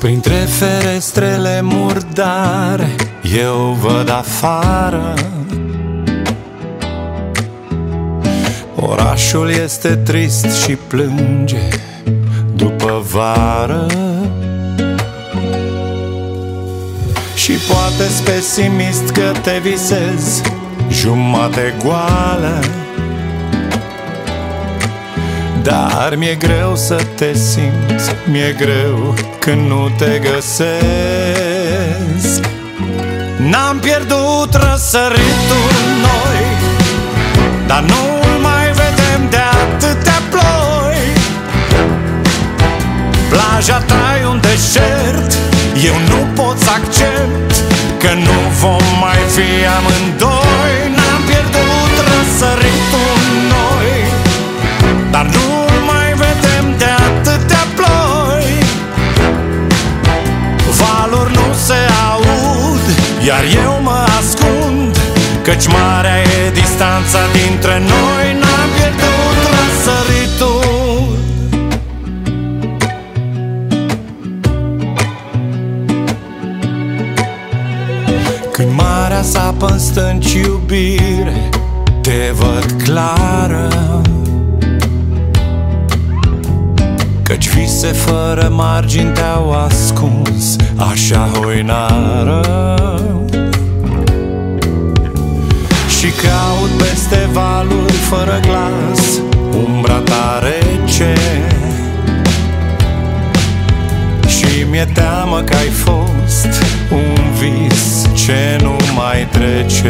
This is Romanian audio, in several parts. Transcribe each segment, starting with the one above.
Printre ferestrele murdare eu văd afară. Orașul este trist și plânge după vară. Și poate-s pesimist că te visezi jumate goală, dar mi-e greu să te simți, mi-e greu când nu te găsesc. N-am pierdut răsăritul noi, dar nu-l mai vedem de atâtea ploi. Plaja ta e un deșert, eu nu pot să accept că nu vom mai fi amândoi. N-am pierdut răsăritul noi, dar nu-l mai vedem de atâtea ploi. Valuri nu se aud, iar eu mă ascund, căci marea e distanța dintre noi. N-am pierdut răsăritul. Când marea sapă în stânci, iubire, te văd clară, căci vise fără margini te-au ascuns așa hoinară. Și caut peste valuri fără glas umbra ta rece. Și mi-e teamă că ai fost un vis ce nu mai trece.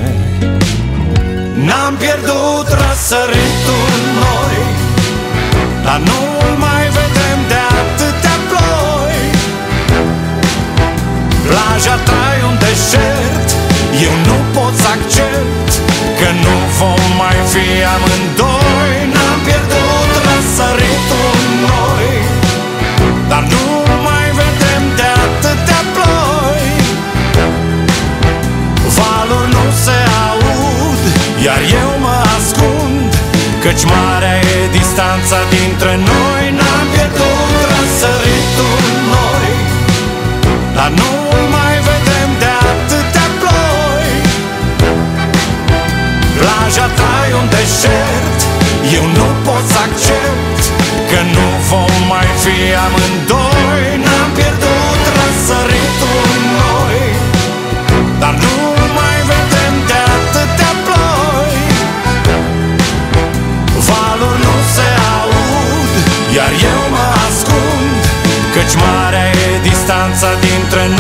N-am pierdut răsăritul noi, dar nu-l mai vedem de atâtea ploi. Plaja ta e un deșert, eu nu pot să accept că nu vom mai fi amândoi. N-am pierdut răsăritul noi, dar nu-l mai vedem de atâtea ploi. Valuri nu se aud, iar eu mă ascund, căci marea e distanța dintre noi. N-am pierdut răsăritul noi, dar nu-l mai vedem de atâtea ploi. Plaja ta e un deșert, eu nu pot să accept că nu vom mai fi amândoi. N-am pierdut răsăritul noi, dar nu-l mai vedem de atâtea ploi. Valuri nu se aud, iar eu mă ascund, căci marea e distanța dintre noi.